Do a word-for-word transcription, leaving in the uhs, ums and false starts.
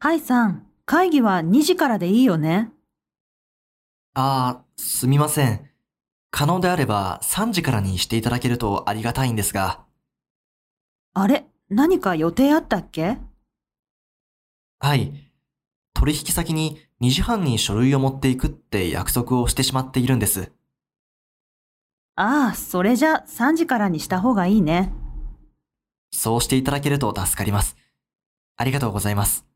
ハイさん、会議はにじからでいいよね。 ああ、すみません。可能であればさんじからにしていただけるとありがたいんですが。 あれ、何か予定あったっけ？ はい。取引先ににじはんに書類を持っていくって約束をしてしまっているんです。 ああ、それじゃさんじからにした方がいいね。 そうしていただけると助かります。ありがとうございます。